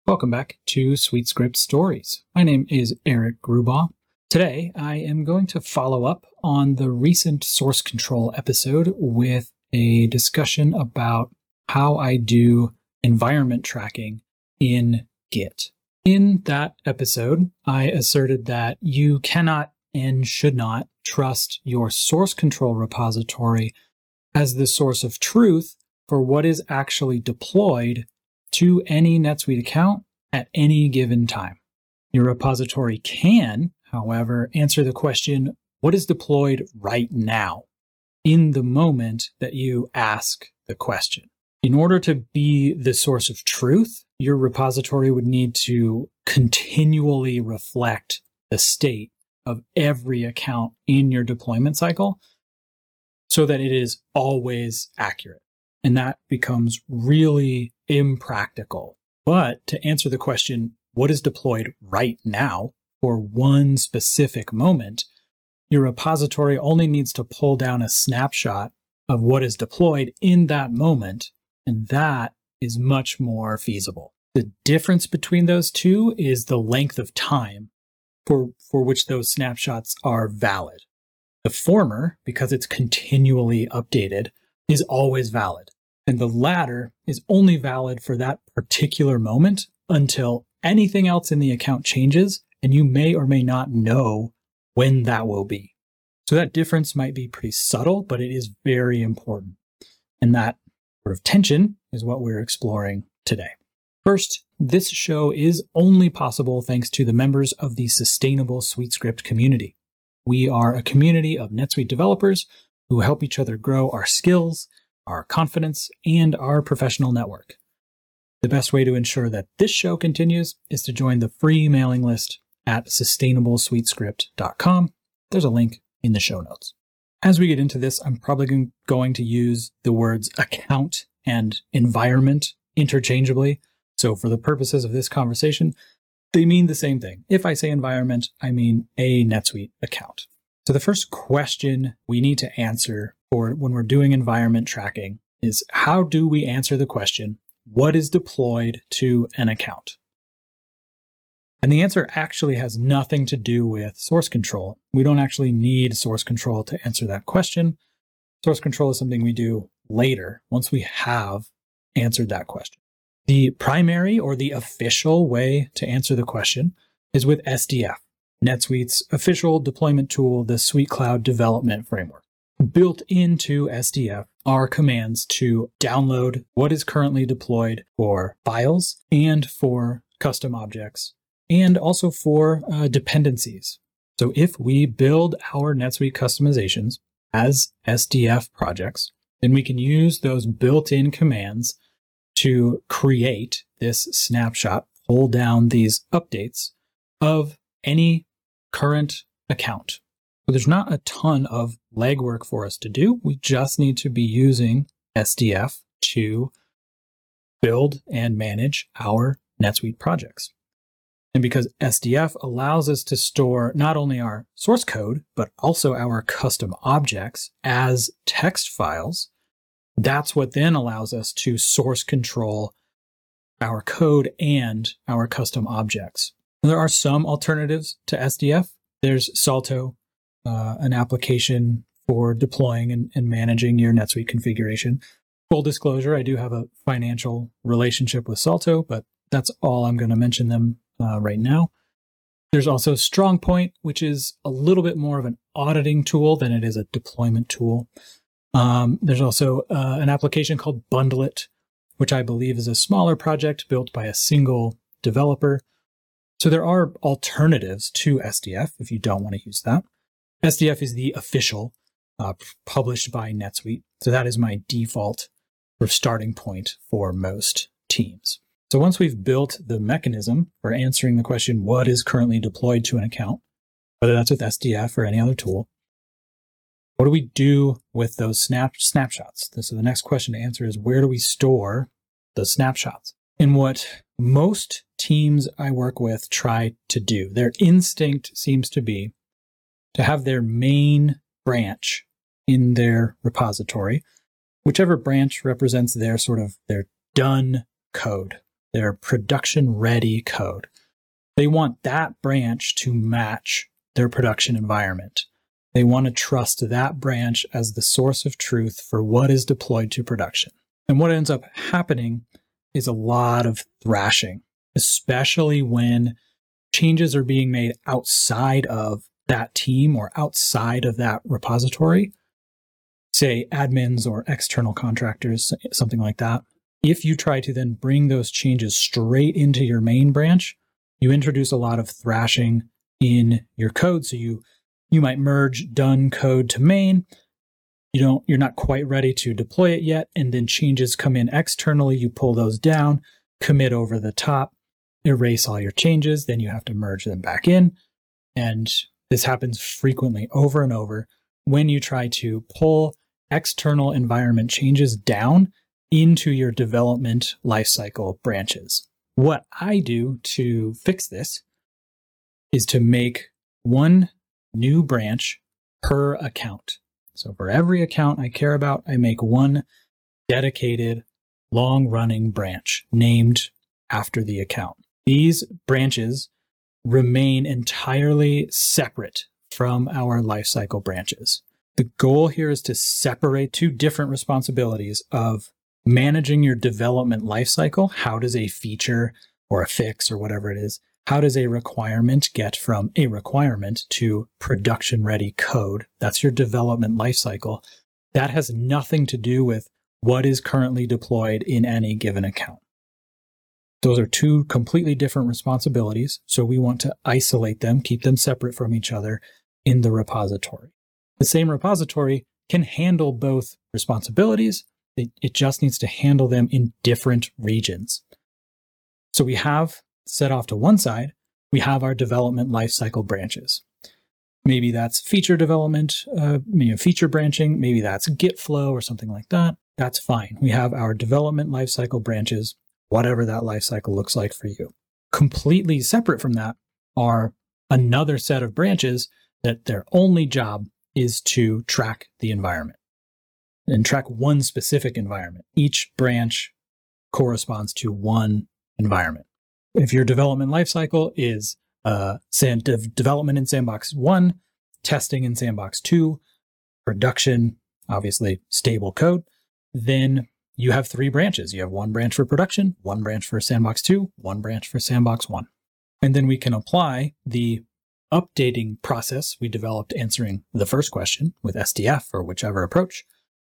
Welcome back to SweetScript Stories. My name is Eric Grubaugh. Today, I am going to follow up on the recent source control episode with a discussion about how I do environment tracking in Git. In that episode, I asserted that you cannot and should not trust your source control repository as the source of truth for what is actually deployed to any NetSuite account at any given time. Your repository can, however, answer the question, what is deployed right now, in the moment that you ask the question. In order to be the source of truth, your repository would need to continually reflect the state of every account in your deployment cycle so that it is always accurate. And that becomes really impractical. But to answer the question, what is deployed right now for one specific moment, your repository only needs to pull down a snapshot of what is deployed in that moment, and that is much more feasible. The difference between those two is the length of time for which those snapshots are valid. The former, because it's continually updated, is always valid. And the latter is only valid for that particular moment until anything else in the account changes, and you may or may not know when that will be. So that difference might be pretty subtle, but it is very important. And that sort of tension is what we're exploring today. First, this show is only possible thanks to the members of the Sustainable SweetScript community. We are a community of NetSuite developers who help each other grow our skills, our confidence, and our professional network. The best way to ensure that this show continues is to join the free mailing list at sustainablesweetscript.com. There's a link in the show notes. As we get into this, I'm probably going to use the words account and environment interchangeably. So for the purposes of this conversation, they mean the same thing. If I say environment, I mean a NetSuite account. So the first question we need to answer for when we're doing environment tracking is, how do we answer the question, what is deployed to an account? And the answer actually has nothing to do with source control. We don't actually need source control to answer that question. Source control is something we do later, once we have answered that question. The primary or the official way to answer the question is with SDF, NetSuite's official deployment tool, the SuiteCloud Development Framework. Built into SDF are commands to download what is currently deployed for files and for custom objects, and also for dependencies. So if we build our NetSuite customizations as SDF projects, then we can use those built-in commands to create this snapshot, pull down these updates of any current account. So there's not a ton of legwork for us to do. We just need to be using SDF to build and manage our NetSuite projects. And because SDF allows us to store not only our source code, but also our custom objects as text files, that's what then allows us to source control our code and our custom objects. There are some alternatives to SDF. There's Salto, an application for deploying and managing your NetSuite configuration. Full disclosure, I do have a financial relationship with Salto, but that's all I'm going to mention them right now. There's also StrongPoint, which is a little bit more of an auditing tool than it is a deployment tool. There's also an application called Bundle.it, which I believe is a smaller project built by a single developer. So there are alternatives to SDF if you don't want to use that. SDF is the official, published by NetSuite. So that is my default starting point for most teams. So once we've built the mechanism for answering the question, what is currently deployed to an account, whether that's with SDF or any other tool, what do we do with those snapshots? So the next question to answer is, where do we store the snapshots? And what most teams I work with try to do, their instinct seems to be to have their main branch in their repository, whichever branch represents their done code. their production ready code. They want that branch to match their production environment. They want to trust that branch as the source of truth for what is deployed to production. And what ends up happening is a lot of thrashing, especially when changes are being made outside of that team or outside of that repository, say admins or external contractors, something like that. If you try to then bring those changes straight into your main branch, you introduce a lot of thrashing in your code. So you might merge done code to main. You're not quite ready to deploy it yet. And then changes come in externally. You pull those down, commit over the top, erase all your changes. Then you have to merge them back in. And this happens frequently over and over when you try to pull external environment changes down into your development lifecycle branches. What I do to fix this is to make one new branch per account. So for every account I care about, I make one dedicated, long-running branch named after the account. These branches remain entirely separate from our lifecycle branches. The goal here is to separate two different responsibilities of managing your development lifecycle. How does a feature or a fix or whatever it is, how does a requirement get from a requirement to production-ready code? That's your development lifecycle. That has nothing to do with what is currently deployed in any given account. Those are two completely different responsibilities, so we want to isolate them, keep them separate from each other in the repository. The same repository can handle both responsibilities. It just needs to handle them in different regions. So we have set off to one side, we have our development lifecycle branches. Maybe that's feature development, feature branching, maybe that's Git flow or something like that. That's fine. We have our development lifecycle branches, whatever that lifecycle looks like for you. Completely separate from that are another set of branches that their only job is to track the environment and track one specific environment. Each branch corresponds to one environment. If your development lifecycle is development in Sandbox 1, testing in Sandbox 2, production, obviously stable code, then you have three branches. You have one branch for production, one branch for Sandbox 2, one branch for Sandbox 1. And then we can apply the updating process we developed answering the first question with SDF or whichever approach,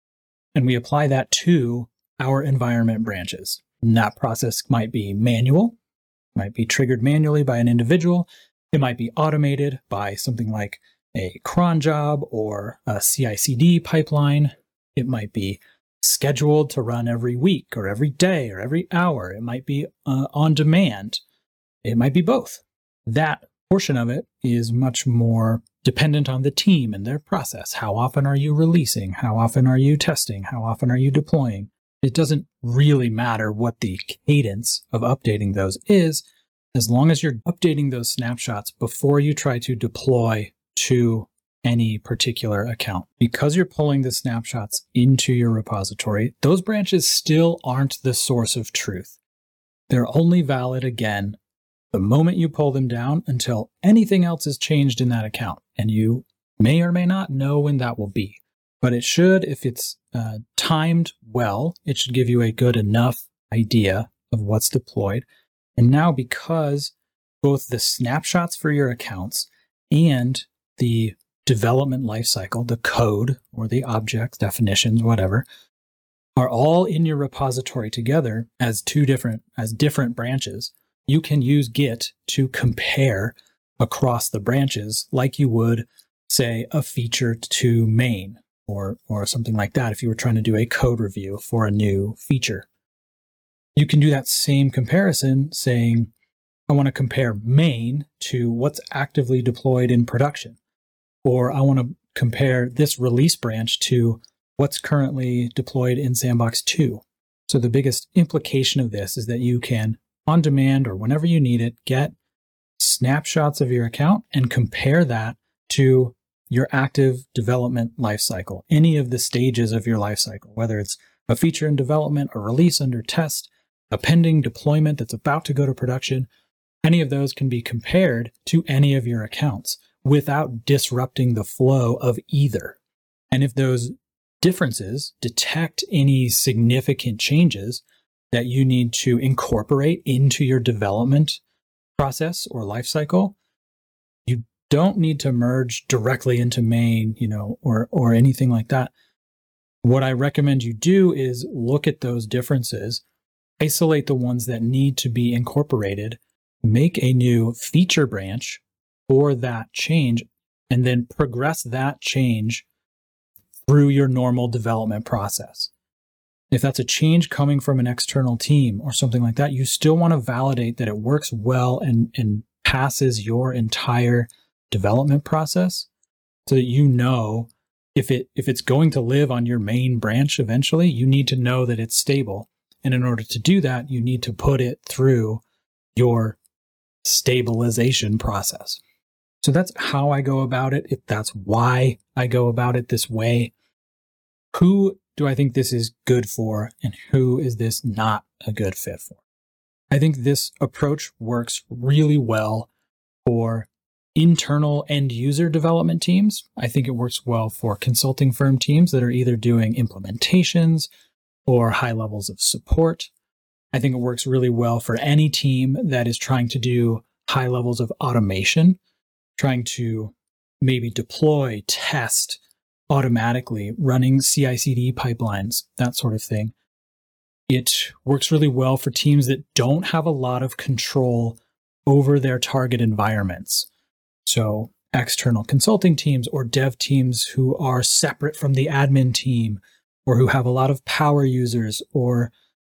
and we apply that to our environment branches. And that process might be manual, might be triggered manually by an individual. It might be automated by something like a cron job or a CI/CD pipeline. It might be scheduled to run every week or every day or every hour. It might be on demand. It might be both. That portion of it is much more dependent on the team and their process. How often are you releasing? How often are you testing? How often are you deploying? It doesn't really matter what the cadence of updating those is, as long as you're updating those snapshots before you try to deploy to any particular account. Because you're pulling the snapshots into your repository, those branches still aren't the source of truth. They're only valid, again, the moment you pull them down until anything else is changed in that account. And you may or may not know when that will be. But it should, if it's timed well, it should give you a good enough idea of what's deployed. And now, because both the snapshots for your accounts and the development lifecycle, the code or the objects, definitions, whatever, are all in your repository together as different branches, you can use Git to compare across the branches like you would, say, a feature to main or something like that if you were trying to do a code review for a new feature. You can do that same comparison saying, I want to compare main to what's actively deployed in production, or I want to compare this release branch to what's currently deployed in Sandbox 2. So the biggest implication of this is that you can, on demand or whenever you need it, get snapshots of your account and compare that to your active development lifecycle, any of the stages of your lifecycle, whether it's a feature in development, a release under test, a pending deployment that's about to go to production. Any of those can be compared to any of your accounts without disrupting the flow of either. And if those differences detect any significant changes that you need to incorporate into your development process or lifecycle, you don't need to merge directly into main, or anything like that. What I recommend you do is look at those differences, isolate the ones that need to be incorporated, make a new feature branch for that change, and then progress that change through your normal development process. If that's a change coming from an external team or something like that, you still want to validate that it works well and passes your entire development process so that you know if it's going to live on your main branch eventually, you need to know that it's stable. And in order to do that, you need to put it through your stabilization process. So that's how I go about it. That's why I go about it this way. Who do I think this is good for, and who is this not a good fit for? I think this approach works really well for internal end user development teams. I think it works well for consulting firm teams that are either doing implementations or high levels of support. I think it works really well for any team that is trying to do high levels of automation, trying to maybe deploy, test automatically, running CI/CD pipelines, that sort of thing. It works really well for teams that don't have a lot of control over their target environments. So external consulting teams or dev teams who are separate from the admin team, or who have a lot of power users, or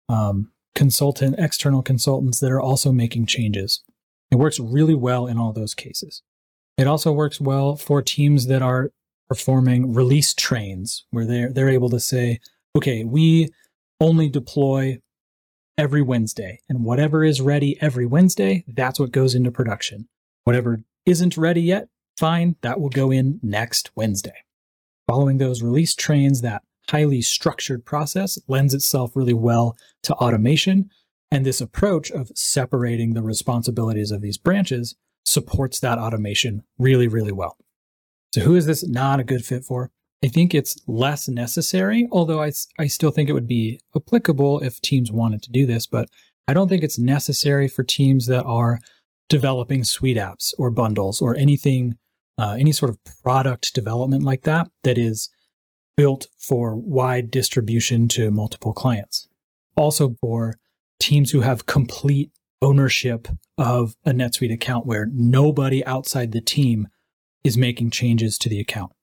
external consultants that are also making changes. It works really well in all those cases. It also works well for teams that are performing release trains, where they're able to say, okay, we only deploy every Wednesday, and whatever is ready every Wednesday, that's what goes into production. Whatever isn't ready yet, fine, that will go in next Wednesday. Following those release trains, that highly structured process lends itself really well to automation, and this approach of separating the responsibilities of these branches supports that automation really, really well. So who is this not a good fit for? I think it's less necessary, although I still think it would be applicable if teams wanted to do this, but I don't think it's necessary for teams that are developing suite apps or bundles or anything, any sort of product development like that is built for wide distribution to multiple clients. Also for teams who have complete ownership of a NetSuite account where nobody outside the team is making changes to the account.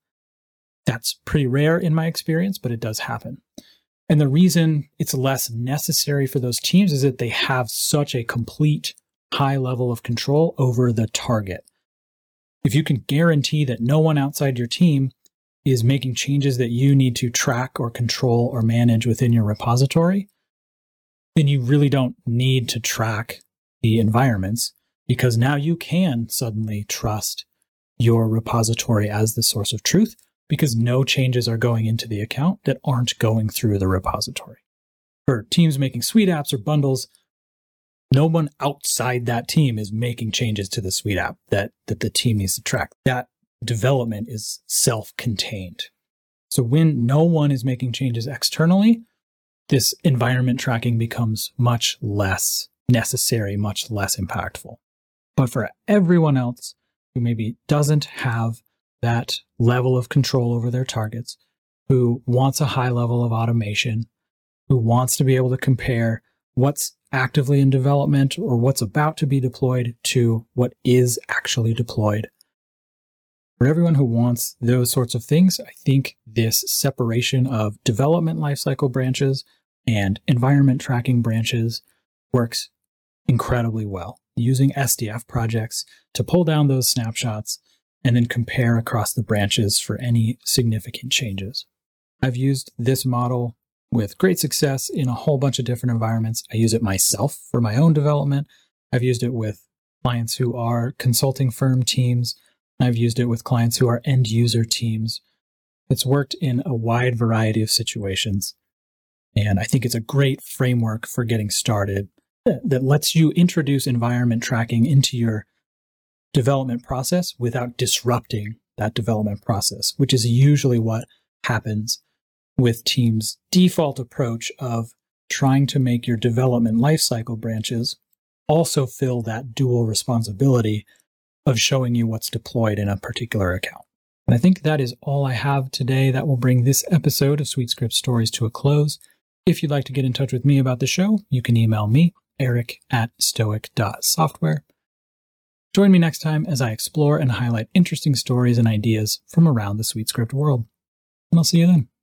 That's pretty rare in my experience, but it does happen. And the reason it's less necessary for those teams is that they have such a complete high level of control over the target. If you can guarantee that no one outside your team is making changes that you need to track or control or manage within your repository, then you really don't need to track the environments, because now you can suddenly trust your repository as the source of truth, because no changes are going into the account that aren't going through the repository. For teams making suite apps or bundles, no one outside that team is making changes to the suite app that the team needs to track. That development is self-contained. So when no one is making changes externally, this environment tracking becomes much less necessary, much less impactful. But for everyone else who maybe doesn't have that level of control over their targets, who wants a high level of automation, who wants to be able to compare what's actively in development or what's about to be deployed to what is actually deployed. For everyone who wants those sorts of things, I think this separation of development lifecycle branches and environment tracking branches works incredibly well, using SDF projects to pull down those snapshots and then compare across the branches for any significant changes. I've used this model with great success in a whole bunch of different environments. I use it myself for my own development. I've used it with clients who are consulting firm teams. I've used it with clients who are end user teams. It's worked in a wide variety of situations. And I think it's a great framework for getting started that lets you introduce environment tracking into your development process without disrupting that development process, which is usually what happens with teams' default approach of trying to make your development lifecycle branches also fill that dual responsibility of showing you what's deployed in a particular account. And I think that is all I have today. That will bring this episode of SweetScript Stories to a close. If you'd like to get in touch with me about the show, you can email me, eric@stoic.software. Join me next time as I explore and highlight interesting stories and ideas from around the SweetScript world. And I'll see you then.